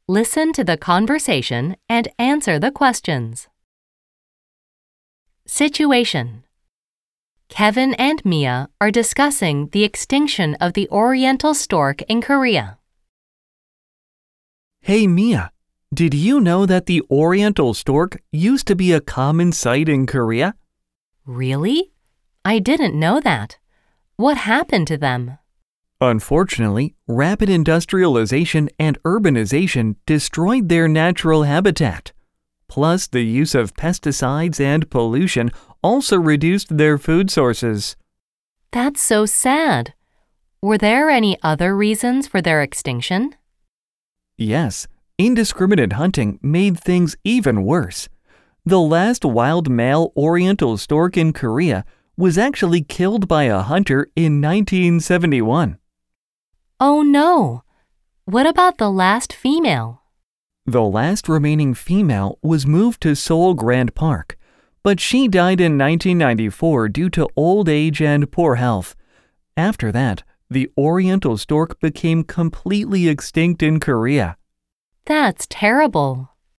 Listen to the conversation and answer the questions. Situation: Kevin and Mia are discussing the extinction of the oriental stork in Korea. Hey Mia, did you know that the oriental stork used to be a common sight in Korea? Really? I didn't know that. What happened to them? Unfortunately, rapid industrialization and urbanization destroyed their natural habitat. Plus, the use of pesticides and pollution also reduced their food sources. That's so sad. Were there any other reasons for their extinction? Yes, indiscriminate hunting made things even worse. The last wild male oriental stork in Korea was actually killed by a hunter in 1971. Oh no! What about the last female? The last remaining female was moved to Seoul Grand Park, but she died in 1994 due to old age and poor health. After that, the oriental stork became completely extinct in Korea. That's terrible.